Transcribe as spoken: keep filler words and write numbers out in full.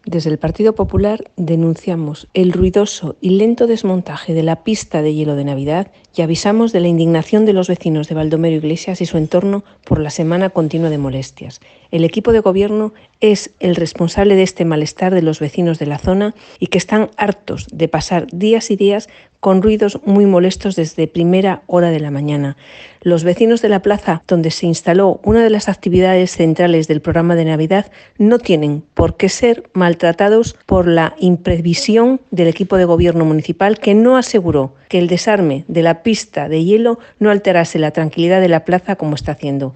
Desde el Partido Popular denunciamos el ruidoso y lento desmontaje de la pista de hielo de Navidad y avisamos de la indignación de los vecinos de Baldomero Iglesias y su entorno por la semana continua de molestias. El equipo de gobierno es el responsable de este malestar de los vecinos de la zona y que están hartos de pasar días y días con ruidos muy molestos desde primera hora de la mañana. Los vecinos de la plaza donde se instaló una de las actividades centrales del programa de Navidad no tienen por qué ser maltratados por la imprevisión del equipo de gobierno municipal, que no aseguró que el desarme de la pista de hielo no alterase la tranquilidad de la plaza como está haciendo.